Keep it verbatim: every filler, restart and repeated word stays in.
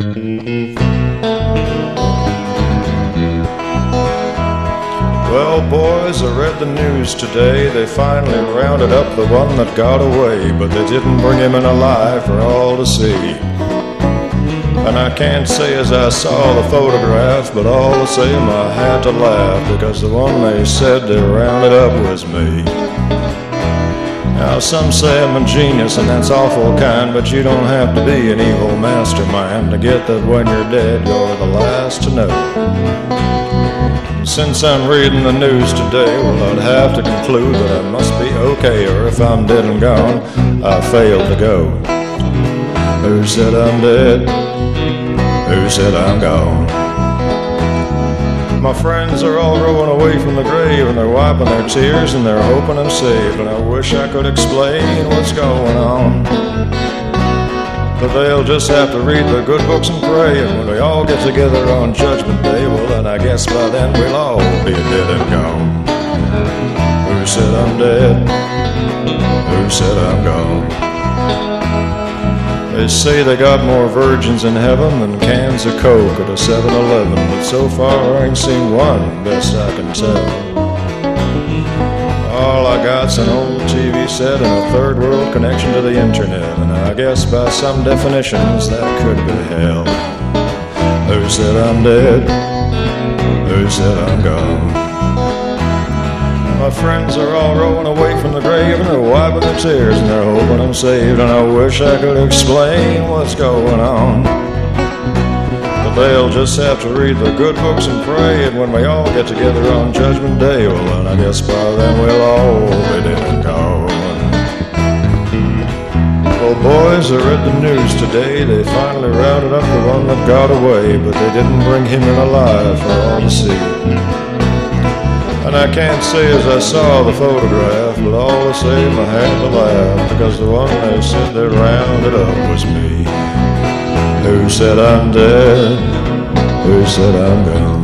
Well, boys, I read the news today. They finally rounded up the one that got away, but they didn't bring him in alive for all to see. And I can't say as I saw the photograph, but all the same I had to laugh, because the one they said they rounded up was me. Now some say I'm a genius, and that's awful kind, but you don't have to be an evil mastermind to get that when you're dead you're the last to know. Since I'm reading the news today, well, I'd have to conclude that I must be okay, or if I'm dead and gone, I failed to go. Who said I'm dead? Who said I'm gone? My friends are all rowing away from the grave, and they're wiping their tears and they're hoping I'm saved, and I wish I could explain what's going on. But they'll just have to read their good books and pray, and when we all get together on Judgment Day, well then I guess by then we'll all be dead and gone. Who said I'm dead? Who said I'm gone? They say they got more virgins in heaven than cans of Coke at a seven eleven, but so far I ain't seen one, best I can tell. All I got's an old T V set and a third world connection to the internet, and I guess by some definitions that could be hell. Who said I'm dead? Who said I'm gone? My friends are all rolling away from the grave, and they're wiping their tears and they're hoping I'm saved, and I wish I could explain what's going on. But they'll just have to read their good books and pray, and when we all get together on Judgment Day, well then I guess by then we'll all be dead and gone. Well, boys, I read the news today. They finally rounded up the one that got away, but they didn't bring him in alive for all to see. And I can't say as I saw the photograph, but all the same I had to laugh, because the one they said they rounded up was me. Who said I'm dead? Who said I'm gone?